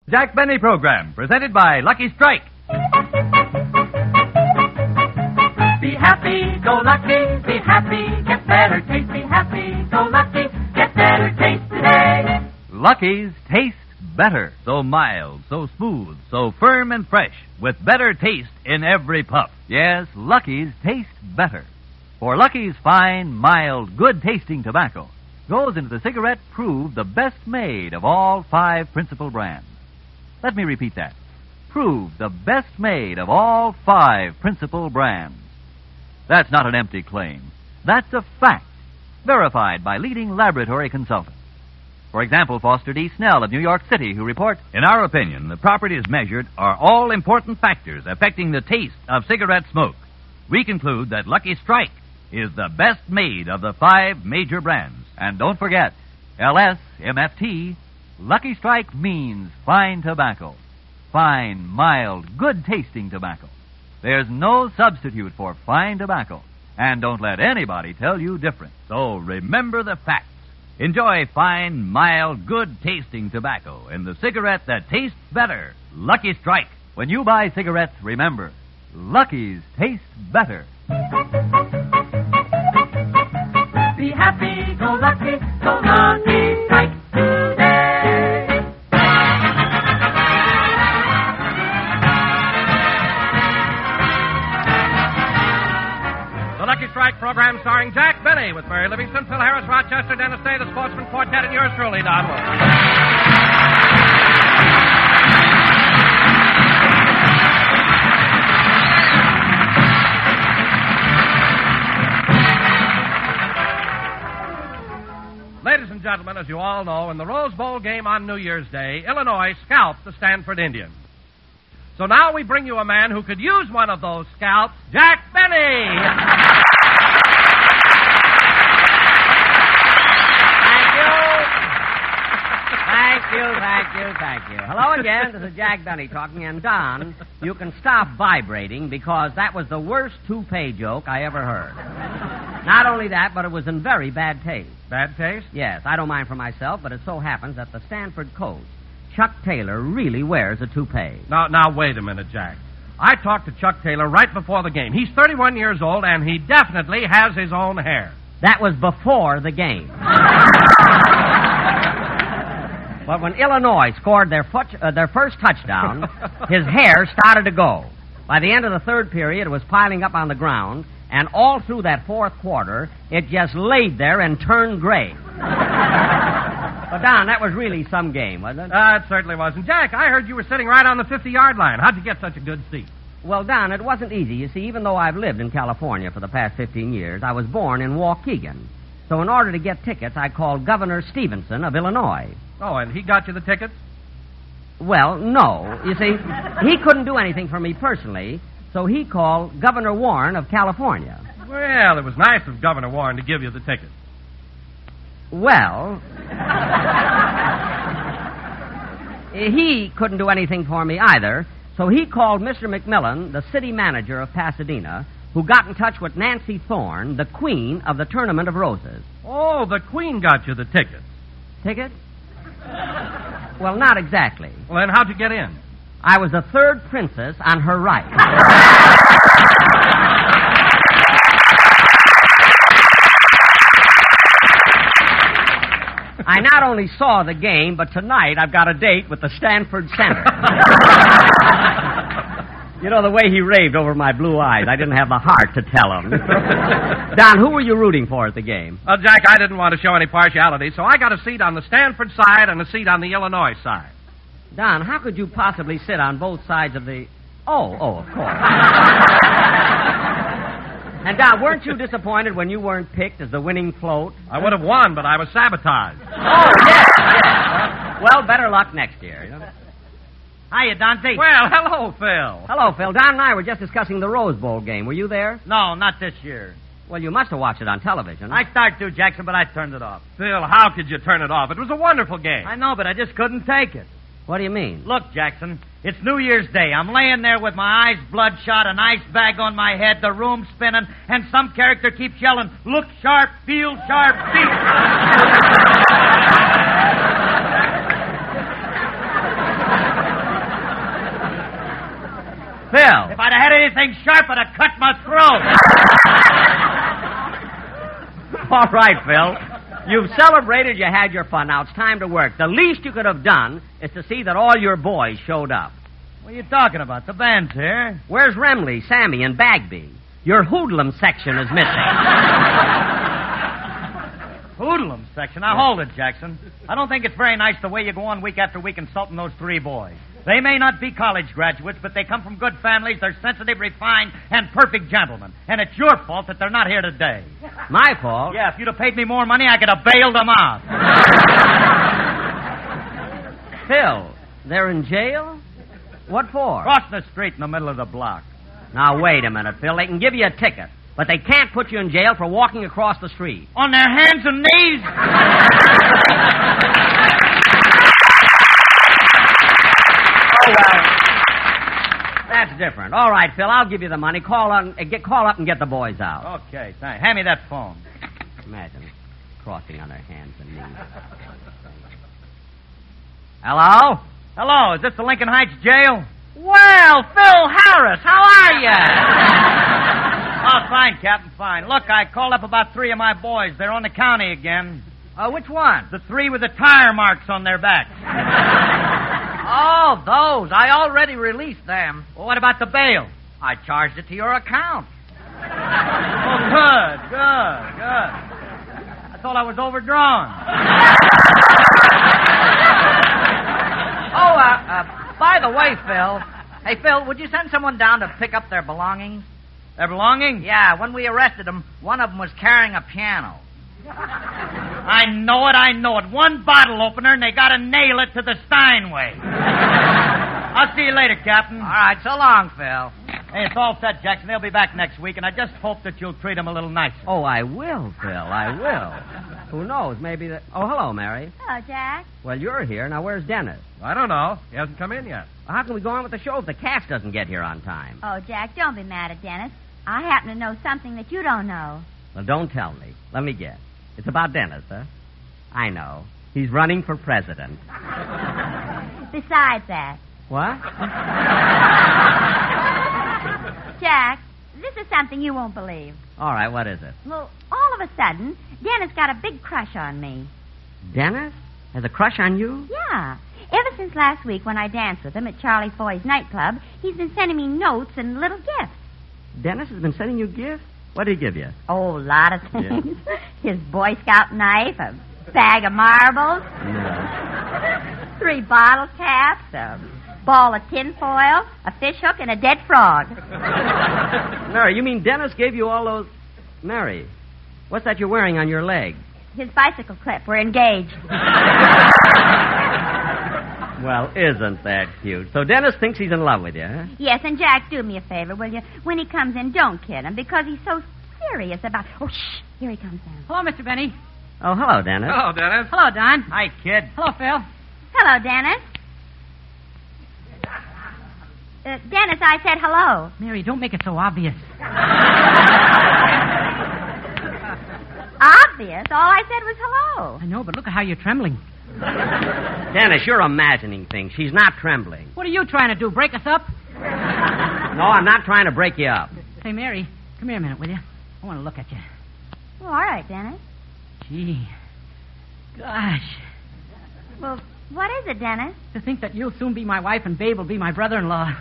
Jack Benny program, presented by Lucky Strike. Be happy, go lucky, be happy, get better taste. Be happy, go lucky, get better taste today. Lucky's taste better. So mild, so smooth, so firm and fresh, with better taste in every puff. Yes, Lucky's taste better. For Lucky's fine, mild, good-tasting tobacco goes into the cigarette proved the best made of all 5 principal brands. Let me repeat that. Proved the best made of all 5 principal brands. That's not an empty claim. That's a fact, verified by leading laboratory consultants. For example, Foster D. Snell of New York City, who reports, in our opinion, the properties measured are all important factors affecting the taste of cigarette smoke. We conclude that Lucky Strike is the best made of the 5 major brands. And don't forget, LSMFT, Lucky Strike means fine tobacco. Fine, mild, good-tasting tobacco. There's no substitute for fine tobacco. And don't let anybody tell you different. So remember the facts. Enjoy fine, mild, good-tasting tobacco in the cigarette that tastes better. Lucky Strike. When you buy cigarettes, remember, Lucky's taste better. Be happy, go lucky, strike today. The Lucky Strike program starring Jack Benny with Mary Livingston, Phil Harris, Rochester, Dennis Day, the Sportsman Quartet, and yours truly, Don Wood. Ladies and gentlemen, as you all know, in the Rose Bowl game on New Year's Day, Illinois scalped the Stanford Indians. So now we bring you a man who could use one of those scalps, Jack Benny. Thank you. Hello again. This is Jack Benny talking. And, Don, you can stop vibrating because that was the worst toupee joke I ever heard. Not only that, but it was in very bad taste. Bad taste? Yes, I don't mind for myself, but it so happens that the Stanford coach, Chuck Taylor, really wears a toupee. Now, wait a minute, Jack. I talked to Chuck Taylor right before the game. He's 31 years old, and he definitely has his own hair. That was before the game. But when Illinois scored their first touchdown, his hair started to go. By the end of the third period, it was piling up on the ground, and all through that fourth quarter, it just laid there and turned gray. But, Don, that was really some game, wasn't it? It certainly was. And, Jack, I heard you were sitting right on the 50-yard line. How'd you get such a good seat? Well, Don, it wasn't easy. You see, even though I've lived in California for the past 15 years, I was born in Waukegan. So in order to get tickets, I called Governor Stevenson of Illinois. Oh, and he got you the tickets? Well, no. You see, he couldn't do anything for me personally, so he called Governor Warren of California. Well, it was nice of Governor Warren to give you the tickets. Well, he couldn't do anything for me either, so he called Mr. McMillan, the city manager of Pasadena, who got in touch with Nancy Thorne, the queen of the Tournament of Roses. Oh, the queen got you the tickets. Ticket? Well, not exactly. Well, then how'd you get in? I was the third princess on her right. I not only saw the game, but tonight I've got a date with the Stanford Center. You know, the way he raved over my blue eyes, I didn't have the heart to tell him. Don, who were you rooting for at the game? Well, Jack, I didn't want to show any partiality, so I got a seat on the Stanford side and a seat on the Illinois side. Don, how could you possibly sit on both sides of the... Oh, of course. And, Don, weren't you disappointed when you weren't picked as the winning float? I would have won, but I was sabotaged. Oh, yes. Well, better luck next year. You know? Hiya, Dante. Well, hello, Phil. Hello, Phil. Don and I were just discussing the Rose Bowl game. Were you there? No, not this year. Well, you must have watched it on television. I started to, Jackson, but I turned it off. Phil, how could you turn it off? It was a wonderful game. I know, but I just couldn't take it. What do you mean? Look, Jackson, it's New Year's Day. I'm laying there with my eyes bloodshot, an ice bag on my head, the room spinning, and some character keeps yelling, "Look sharp, feel sharp, feel." Phil. If I'd have had anything sharp, I'd have cut my throat. All right, Phil. You've celebrated, you had your fun. Now it's time to work. The least you could have done is to see that all your boys showed up. What are you talking about? The band's here. Where's Remley, Sammy, and Bagby? Your hoodlum section is missing. Hoodlum section. Now, hold it, Jackson. I don't think it's very nice the way you go on week after week insulting those three boys. They may not be college graduates, but they come from good families. They're sensitive, refined, and perfect gentlemen. And it's your fault that they're not here today. My fault? Yeah, if you'd have paid me more money, I could have bailed them out. Phil, they're in jail? What for? Crossing the street in the middle of the block. Now, wait a minute, Phil. They can give you a ticket, but they can't put you in jail for walking across the street. On their hands and knees? Oh, well, that's different. All right, Phil, I'll give you the money. Call up and get the boys out. Okay, thanks. Hand me that phone. Imagine crossing on their hands and knees. Hello? Hello, is this the Lincoln Heights jail? Well, Phil Harris, how are you? Oh, fine, Captain, fine. Look, I called up about 3 of my boys. They're on the county again. Which one? The 3 with the tire marks on their backs. Oh, those. I already released them. Well, what about the bail? I charged it to your account. Oh, good. I thought I was overdrawn. By the way, Phil. Hey, Phil, would you send someone down to pick up their belongings? Their belongings? Yeah, when we arrested them, one of them was carrying a piano. I know it. One bottle opener, and they got to nail it to the Steinway. I'll see you later, Captain. All right, so long, Phil. Hey, it's all set, Jackson. They'll be back next week, and I just hope that you'll treat them a little nicer. Oh, I will, Phil. I will. Who knows? Maybe that... Oh, hello, Mary. Hello, Jack. Well, you're here. Now, where's Dennis? I don't know. He hasn't come in yet. Well, how can we go on with the show if the cast doesn't get here on time? Oh, Jack, don't be mad at Dennis. I happen to know something that you don't know. Well, don't tell me. Let me guess. It's about Dennis, huh? I know. He's running for president. Besides that, What? Jack, this is something you won't believe. All right, what is it? Well, all of a sudden, Dennis got a big crush on me. Dennis has a crush on you? Yeah. Ever since last week when I danced with him at Charlie Foy's nightclub, he's been sending me notes and little gifts. Dennis has been sending you gifts? What did he give you? Oh, a lot of things. His Boy Scout knife, a bag of marbles, 3 bottle caps, a ball of tinfoil, a fish hook, and a dead frog. Mary, you mean Dennis gave you all those... Mary, what's that you're wearing on your leg? His bicycle clip. We're engaged. Well, isn't that cute? So Dennis thinks he's in love with you, huh? Yes, and Jack, do me a favor, will you? When he comes in, don't kid him, because he's so serious about... Oh, shh! Here he comes down. Hello, Mr. Benny. Oh, hello, Dennis. Hello, Dennis. Hello, Don. Hi, kid. Hello, Phil. Hello, Dennis. Dennis, I said hello. Mary, don't make it so obvious. Obvious. All I said was hello. I know, but look at how you're trembling. Dennis, you're imagining things. She's not trembling. What are you trying to do, break us up? No, I'm not trying to break you up. Say, Mary, come here a minute, will you? I want to look at you. Well, all right, Dennis. Gee. Gosh. Well, what is it, Dennis? To think that you'll soon be my wife and Babe will be my brother-in-law.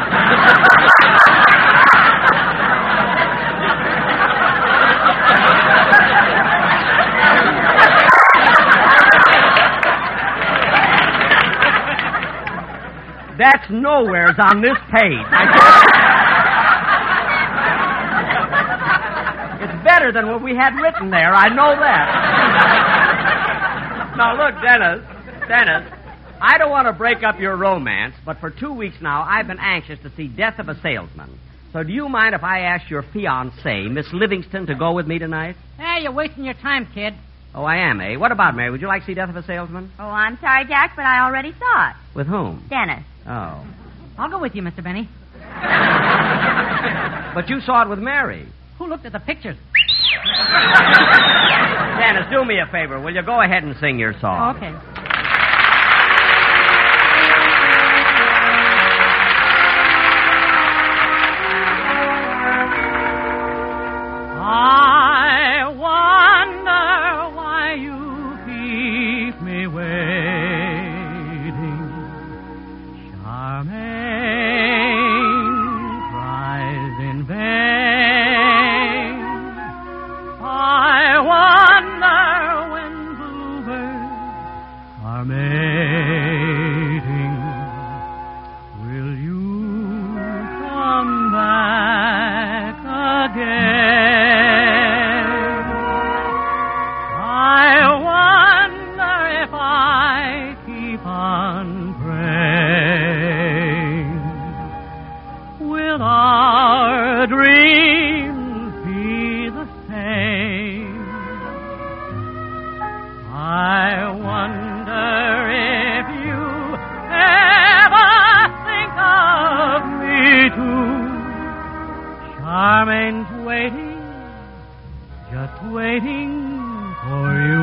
That's nowheres on this page. It's better than what we had written there. I know that. Now, look, Dennis, I don't want to break up your romance, but for 2 weeks now, I've been anxious to see Death of a Salesman. So do you mind if I ask your fiancée, Miss Livingston, to go with me tonight? Hey, you're wasting your time, kid. Oh, I am, eh? What about Mary? Would you like to see Death of a Salesman? Oh, I'm sorry, Jack, but I already saw it. With whom? Dennis. Oh. I'll go with you, Mr. Benny. But you saw it with Mary. Who looked at the pictures? Dennis, do me a favor. Will you go ahead and sing your song? Oh, okay. Charmaine cries in vain. I wonder when bluebirds are mating, will you come back again? I wonder if I keep on praying, will our dreams be the same? I wonder if you ever think of me too. Charmaine's waiting, just waiting for you.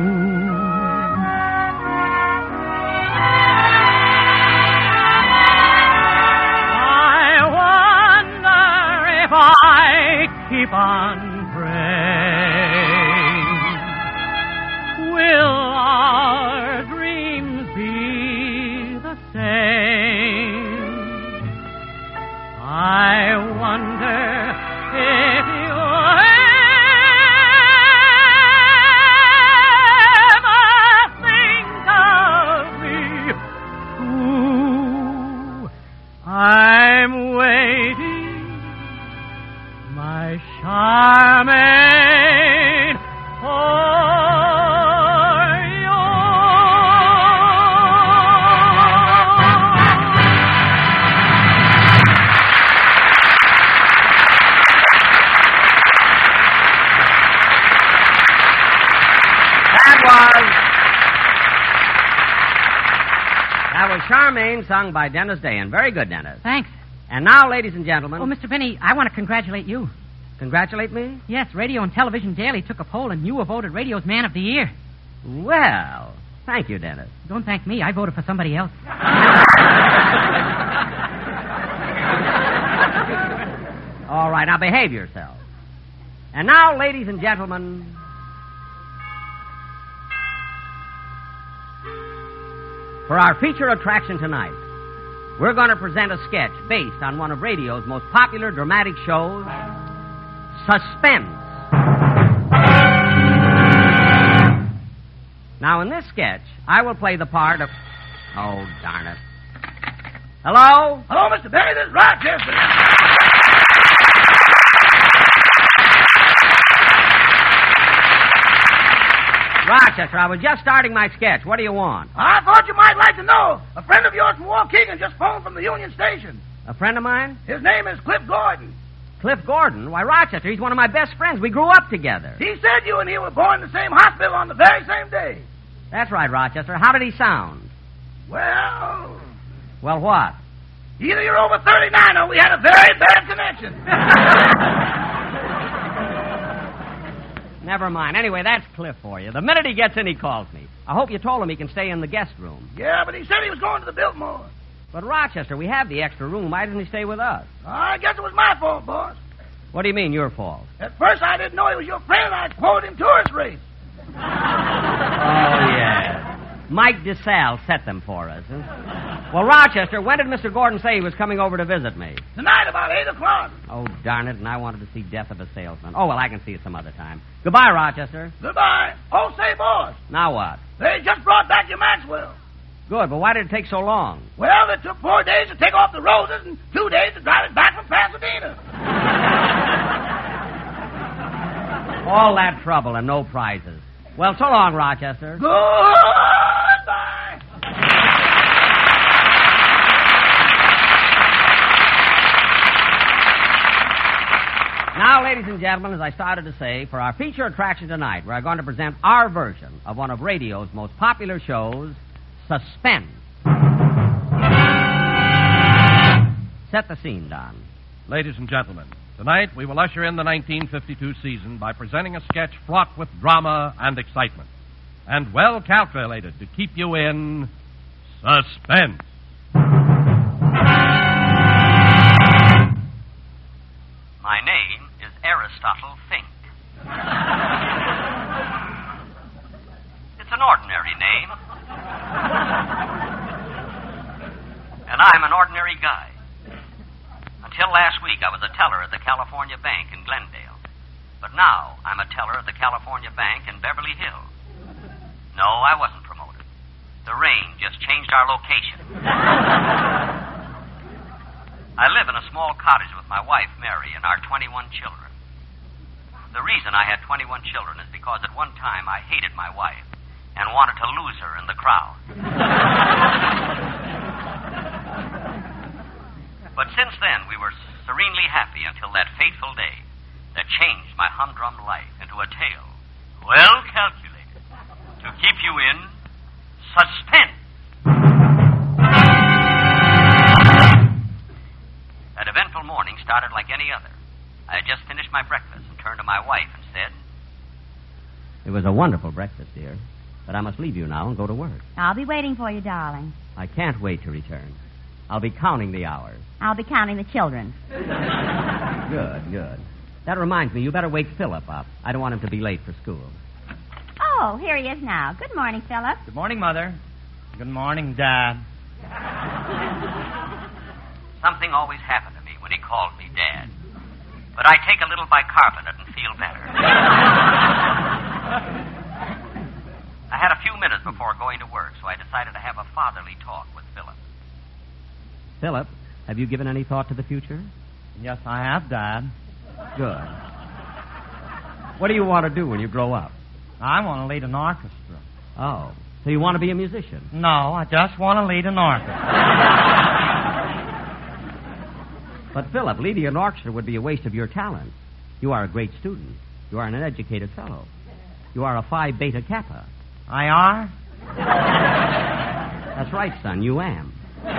I keep on praying, will our dreams be the same? I wonder if you ever think of me. Ooh, I'm waiting, my Charmaine, for you. That was Charmaine, sung by Dennis Day, and very good, Dennis. Thanks. And now, ladies and gentlemen... Oh, Mr. Benny, I want to congratulate you. Congratulate me? Yes, Radio and Television Daily took a poll, and you were voted Radio's Man of the Year. Well, thank you, Dennis. Don't thank me. I voted for somebody else. All right, now behave yourself. And now, ladies and gentlemen... for our feature attraction tonight, we're going to present a sketch based on one of radio's most popular dramatic shows, Suspense. Now, in this sketch, I will play the part of... Oh, darn it. Hello? Hello, Mr. Benny. This is Rochester. Rochester, I was just starting my sketch. What do you want? I thought you might like to know. A friend of yours from Waukegan just phoned from the Union Station. A friend of mine? His name is Cliff Gordon. Cliff Gordon? Why, Rochester, he's one of my best friends. We grew up together. He said you and he were born in the same hospital on the very same day. That's right, Rochester. How did he sound? Well, what? either you're over 39 or we had a very bad connection. Never mind. Anyway, that's Cliff for you. The minute he gets in, he calls me. I hope you told him he can stay in the guest room. Yeah, but he said he was going to the Biltmore. But, Rochester, we have the extra room. Why didn't he stay with us? I guess it was my fault, boss. What do you mean, your fault? At first, I didn't know he was your friend. I quoted him tourist rates. Oh, yeah. Mike DeSalle set them for us. Huh? Well, Rochester, when did Mr. Gordon say he was coming over to visit me? Tonight, about 8 o'clock. Oh, darn it, and I wanted to see Death of a Salesman. Oh, well, I can see it some other time. Goodbye, Rochester. Goodbye. Oh, say, boss. Now what? They just brought back your Maxwell. Good, but why did it take so long? Well, it took 4 days to take off the roses and 2 days to drive it back from Pasadena. All that trouble and no prizes. Well, so long, Rochester. Goodbye. Now, ladies and gentlemen, as I started to say, for our feature attraction tonight, we're going to present our version of one of radio's most popular shows, Suspense. Set the scene, Don. Ladies and gentlemen, tonight we will usher in the 1952 season by presenting a sketch fraught with drama and excitement, and well calculated to keep you in suspense. My name is Aristotle Fink. It's an ordinary name. And And I'm an ordinary guy. Until last week, I was a teller at the California Bank in Glendale. But now, I'm a teller at the California Bank in Beverly Hills. No, I wasn't promoted. The rain just changed our location. I live in a small cottage with my wife, Mary, and our 21 children. The reason I had 21 children is because at one time I hated my wife and wanted to lose her in the crowd. But since then, we were serenely happy until that fateful day that changed my humdrum life into a tale well calculated to keep you in suspense. That eventful morning started like any other. I had just finished my breakfast and turned to my wife and said, It was a wonderful breakfast, dear. But I must leave you now and go to work. I'll be waiting for you, darling. I can't wait to return. I'll be counting the hours. I'll be counting the children. Good. That reminds me, you better wake Philip up. I don't want him to be late for school. Oh, here he is now. Good morning, Philip. Good morning, Mother. Good morning, Dad. Something always happened to me when he called me Dad. But I take a little bicarbonate and feel better. I had a few minutes before going to work, so I decided to have a fatherly talk with Philip. Philip, have you given any thought to the future? Yes, I have, Dad. Good. What do you want to do when you grow up? I want to lead an orchestra. Oh, so you want to be a musician? No, I just want to lead an orchestra. But, Philip, leading an orchestra would be a waste of your talent. You are a great student. You are an educated fellow. You are a Phi Beta Kappa. I are? That's right, son, you am.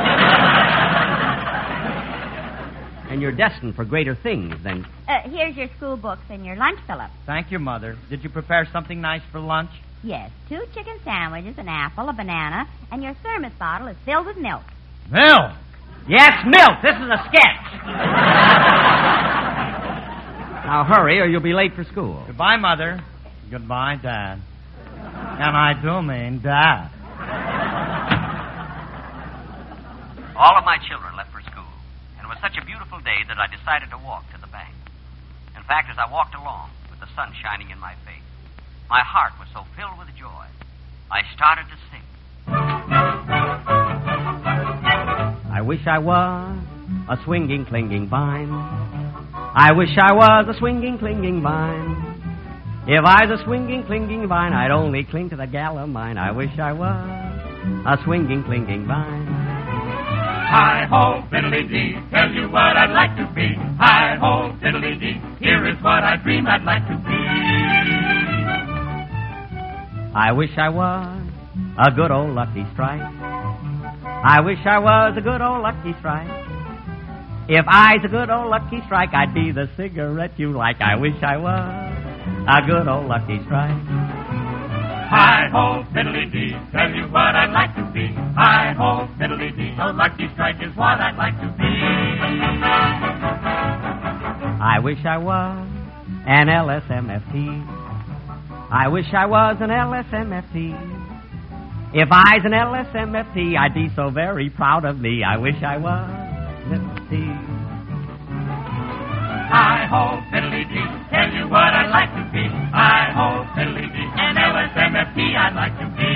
And you're destined for greater things than... Here's your school books and your lunch, Philip. Thank you, Mother. Did you prepare something nice for lunch? Yes, 2 chicken sandwiches, an apple, a banana, and your thermos bottle is filled with milk. Milk? Yes, milk. This is a sketch. Now hurry or you'll be late for school. Goodbye, Mother. Goodbye, Dad. And I do mean Dad. All of my children left for school, and it was such a beautiful day that I decided to walk to the bank. In fact, as I walked along, with the sun shining in my face, my heart was so filled with joy, I started to sing. I wish I was a swinging, clinging vine. I wish I was a swinging, clinging vine. If I was a swinging, clinging vine, I'd only cling to the gal of mine. I wish I was a swinging, clinging vine. Hi-ho, fiddly-dee, tell you what I'd like to be. Hi-ho, fiddly-dee, here is what I dream I'd like to be. I wish I was a good old Lucky Strike. I wish I was a good old Lucky Strike. If I's a good old Lucky Strike, I'd be the cigarette you like. I wish I was a good old Lucky Strike. Hi-ho, fiddly-dee, tell you what I'd like to be. Hi-ho, fiddly-dee, a Lucky Strike is what I'd like to be. I wish I was an LSMFT. I wish I was an LSMFT. If I's an LSMFT, I'd be so very proud of me. I wish I was an FT. Hi-ho, fiddly-dee, tell you what I'd like to be. Hi-ho, fiddly-dee, an LSMFT I'd like to be.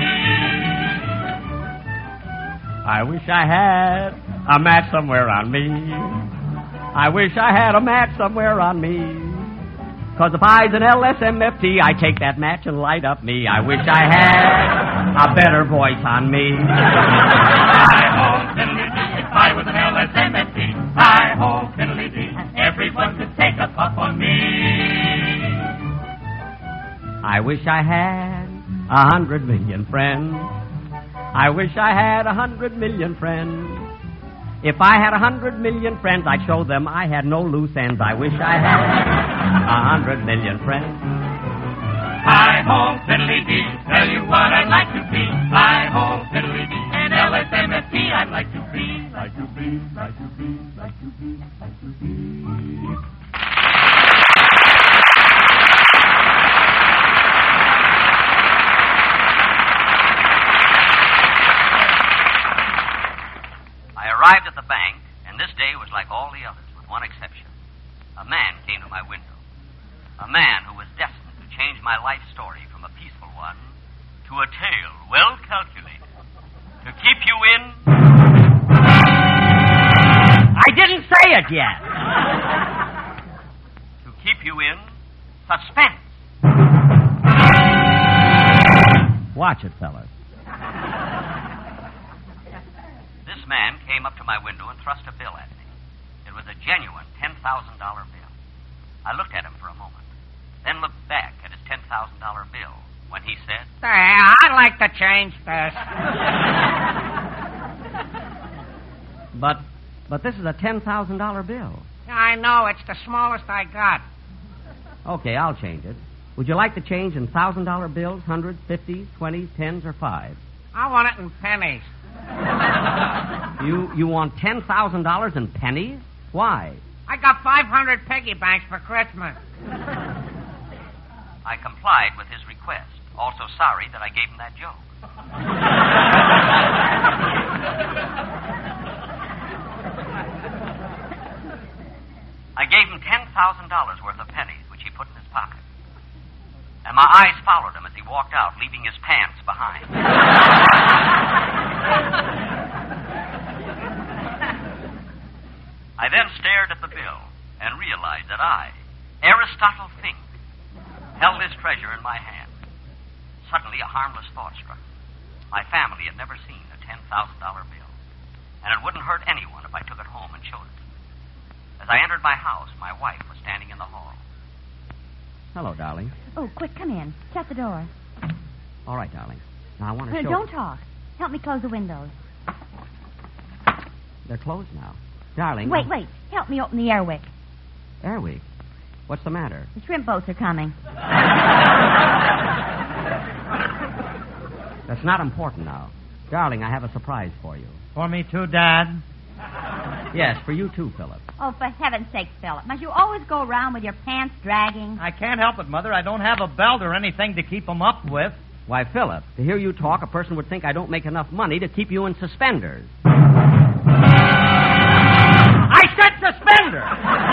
I wish I had a match somewhere on me. I wish I had a match somewhere on me. 'Cause if I's an LSMFT, I take that match and light up me. I wish I had a better voice on me. Hi-ho, fiddly-dee, if I was an LSMFT. Hi-ho, fiddly-dee, everyone could take a puff on me. I wish I had 100 million friends. I wish I had 100 million friends. If I had 100 million friends, I'd show them I had no loose ends. I wish I had 100 million friends. Hi-ho, fiddly-dee, tell you what I'd like to be. Hi-ho, fiddly-dee, an LSMFT I'd like to be. Like to be, like to be, like to be, like to be. I arrived at the bank, and this day was like all the others, with one exception. A man came to my window. A man who was destined to change my life story from a peaceful one to a tale well calculated to keep you in... I didn't say it yet. To keep you in suspense. Watch it, fellas. This man came up to my window and thrust a bill at me. It was a genuine $10,000 bill. I looked at him for a moment, then looked back at his $10,000 bill when he said, Say, I'd like to change this. But this is a $10,000 bill. I know, it's the smallest I got. Okay, I'll change it. Would you like to change in $1,000 bills, hundreds, 50s, 20s, 10s, or 5s? I want it in pennies. You want $10,000 in pennies? Why? I got 500 piggy banks for Christmas. I complied with his request, also sorry that I gave him that joke. I gave him $10,000 worth of pennies, which he put in his pocket. And my eyes followed him as he walked out, leaving his pants behind. I then stared at the bill and realized that I, Aristotle Fink, held his treasure in my hand. Suddenly, a harmless thought struck me. My family had never seen a $10,000 bill, and it wouldn't hurt anyone if I took it home and showed it. As I entered my house, my wife was standing in the hall. Hello, darling. Oh, quick, come in. Shut the door. All right, darling. Now, I want to show... Don't talk. Help me close the windows. They're closed now. Darling... Wait. Help me open the airwick. Airwick? What's the matter? The shrimp boats are coming. That's not important now. Darling, I have a surprise for you. For me too, Dad? Yes, for you too, Philip. Oh, for heaven's sake, Philip. Must you always go around with your pants dragging? I can't help it, Mother. I don't have a belt or anything to keep them up with. Why, Philip, to hear you talk, a person would think I don't make enough money to keep you in suspenders. I said suspenders!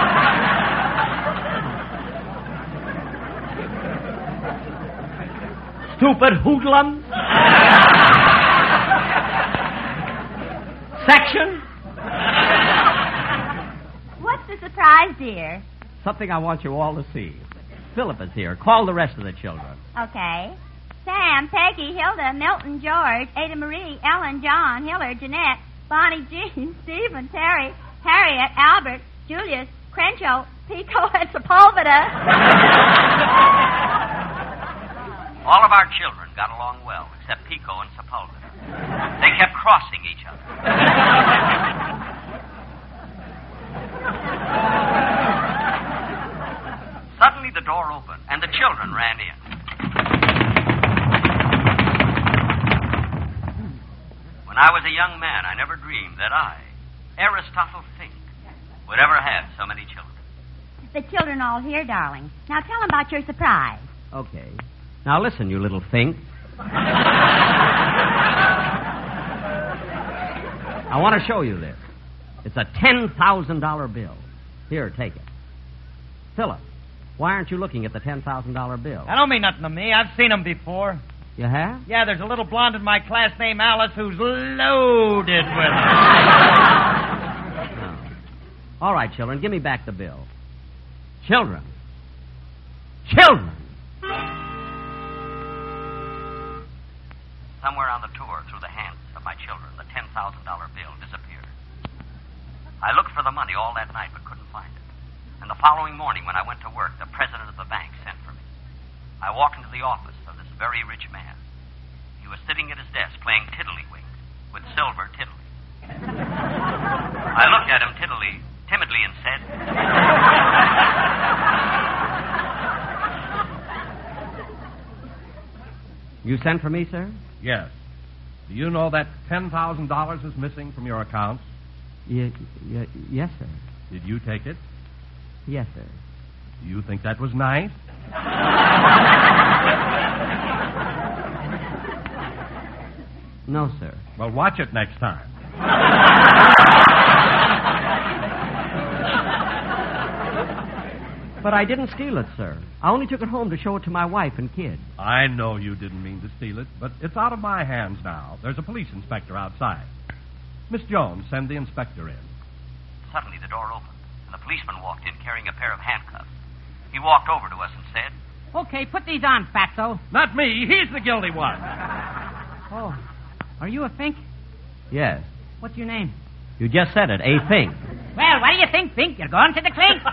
Stupid hoodlums! Section? What's the surprise, dear? Something I want you all to see. Philip is here. Call the rest of the children. Okay. Sam, Peggy, Hilda, Milton, George, Ada Marie, Ellen, John, Hillard, Jeanette, Bonnie, Jean, Stephen, Terry, Harriet, Albert, Julius, Crenshaw, Pico, and Sepulveda. All of our children got along well, except Pico and Sepulveda. They kept crossing each other. Suddenly the door opened, and the children ran in. When I was a young man, I never dreamed that I, Aristotle Fink, would ever have so many children. The children all here, darling. Now tell them about your surprise. Okay. Now listen, you little Fink. I want to show you this. It's a $10,000 bill. Here, take it. Philip, why aren't you looking at the $10,000 bill? That don't mean nothing to me. I've seen them before. You have? Yeah, there's a little blonde in my class named Alice who's loaded with them. Oh. All right, children, give me back the bill. Children. Somewhere on the tour, through the hands of my children, the $10,000 bill disappeared. I looked for the money all that night, but couldn't find it. And the following morning, when I went to work, the president of the bank sent for me. I walked into the office of this very rich man. He was sitting at his desk playing tiddlywinks with silver tiddly. I looked at him timidly and said... You sent for me, sir? Yes. Do you know that $10,000 is missing from your accounts? Yes, sir. Did you take it? Yes, sir. Do you think that was nice? No, sir. Well, watch it next time. But I didn't steal it, sir. I only took it home to show it to my wife and kid. I know you didn't mean to steal it, but it's out of my hands now. There's a police inspector outside. Miss Jones, send the inspector in. Suddenly the door opened, and the policeman walked in carrying a pair of handcuffs. He walked over to us and said, Okay, put these on, Fatso. Not me. He's the guilty one. Oh, are you a Fink? Yes. What's your name? You just said it, a Fink. Well, what do you think, Fink? You're going to the clink?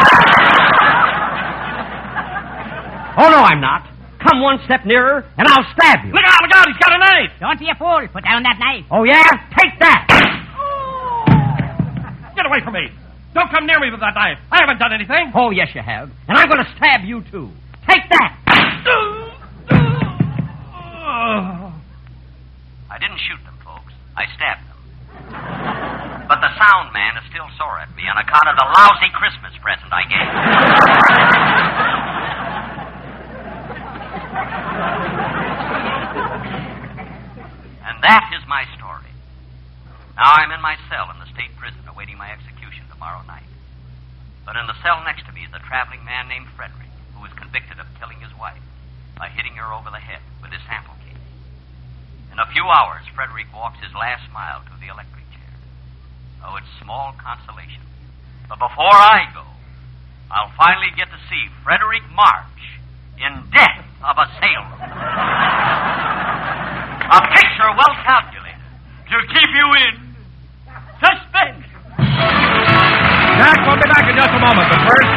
Oh, no, I'm not. Come one step nearer, and I'll stab you. Look out, he's got a knife. Don't be a fool. Put down that knife. Oh, yeah? Take that. Get away from me. Don't come near me with that knife. I haven't done anything. Oh, yes, you have. And I'm going to stab you, too. Take that. I didn't shoot them, folks. I stabbed them. But the sound man is still sore at me on account of the lousy Christmas present I gave him. And that is my story. Now I'm in my cell in the state prison awaiting my execution tomorrow night. But in the cell next to me is a traveling man named Frederick, who was convicted of killing his wife by hitting her over the head with his sample case. In a few hours, Frederick walks his last mile to the electric chair. Oh, it's small consolation. But before I go, I'll finally get to see Frederick March in Death of a Sailor. A picture well calculated to keep you in suspense. Jack, we'll be back in just a moment, but first...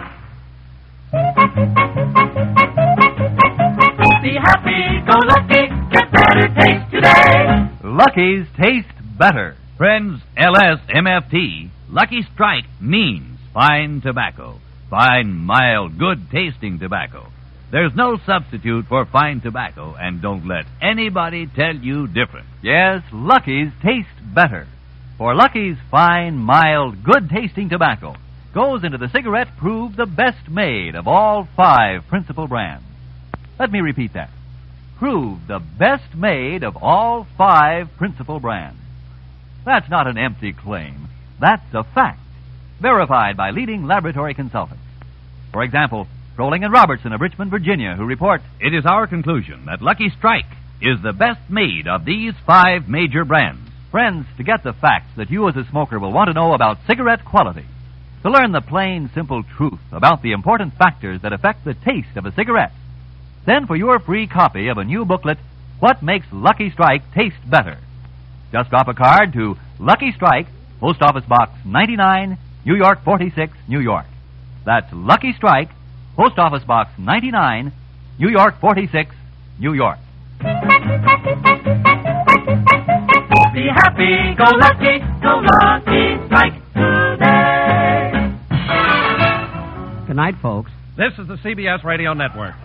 Be happy, go lucky, get better taste today. Lucky's taste better. Friends, LSMFT, Lucky Strike means fine tobacco. Fine, mild, good-tasting tobacco. There's no substitute for fine tobacco, and don't let anybody tell you different. Yes, Lucky's taste better. For Lucky's fine, mild, good-tasting tobacco goes into the cigarette proved the best made of all 5 principal brands. Let me repeat that. Proved the best made of all 5 principal brands. That's not an empty claim. That's a fact, verified by leading laboratory consultants. For example, Froling and Robertson of Richmond, Virginia, who report, it is our conclusion that Lucky Strike is the best made of these 5 major brands. Friends, to get the facts that you as a smoker will want to know about cigarette quality, to learn the plain, simple truth about the important factors that affect the taste of a cigarette, send for your free copy of a new booklet, What Makes Lucky Strike Taste Better. Just drop a card to Lucky Strike, Post Office Box 99, New York 46, New York. That's Lucky Strike, Post Office Box 99, New York 46, New York. Be happy, go lucky strike today. Good night, folks. This is the CBS Radio Network.